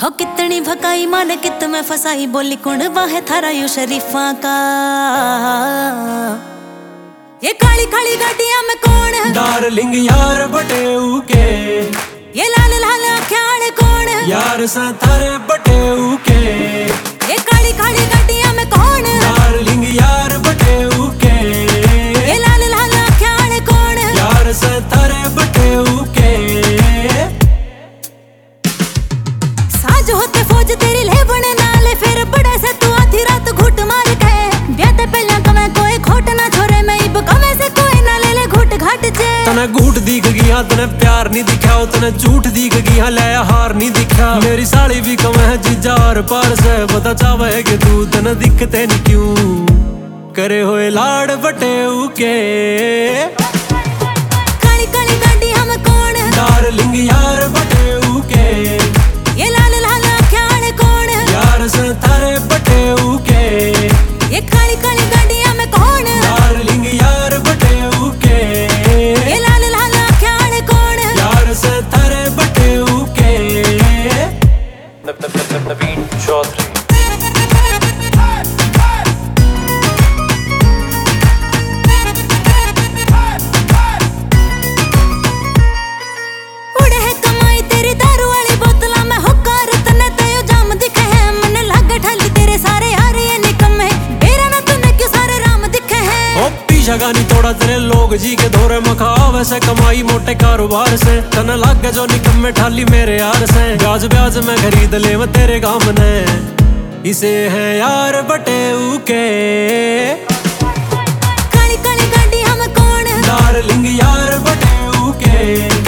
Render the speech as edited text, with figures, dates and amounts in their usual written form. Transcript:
हो कितनी भकाई माने कित में फसाई बोली कुंडवा है थारा यू शरीफा का। ये काली काली गाड़ियां में कौन है डार्लिंग यार बटेऊ के। ये लाल लाल आँखें कौन है यार सा थारे बटेऊ के। ये काली काली गाड़ियां में कौन है डार्लिंग यार बटेऊ के। ये लाल लाल आँखें कौन है यार सा थारे बटेऊ के। साज होते फौज तेरी ले बने नाले फिर बड़े से तू आधी रात घुट मार के ब्याते पहला कमे कोई खोट ना छोरे मैं इब कमे से कोई ना ले ले घुट घाट जे। तने घूट दिख गया तने प्यार नहीं दिखा तने झूठ दिख गया ले हार नहीं दिखा। मेरी साड़ी भी कम है जीजा और पार से बता चाहे कि तू तने दिखते नहीं क्यों करे होए लाड़ बटेऊ के। काली काली गाड़ी हम कौन है डार्लिंग यार बटेऊ के। ये लाल लाल आँखें कौन है यार से थारे बटेऊ के। ये काली काली गाड़ियां में कौन है डार्लिंग यार बटेऊ के। ये लाल लाल आँखें कौन है यार से थारे बटेऊ के। नवीन चौधरी उड़े है कमाई तेरी दारू वाली बोतला में हुक्कार तने तयो जाम दिखे है मन लागे ठाली तेरे सारे यार ये निकम्मे बेरा ना तूने क्यों सारे राम दिखे है। ओ पीछा गानी तोड़ा तेरे लोग जी के धोरे मखा वैसे कमाई मोटे कारोबार से तने लागे जो निकम्मे ठाली मेरे यार से। ब्याज ब्याज में खरीद ले मैं तेरे काम ने इसे है यार बटेऊ के। काली काली गाड़ी हम कौन है डार्लिंग यार बटेऊ के।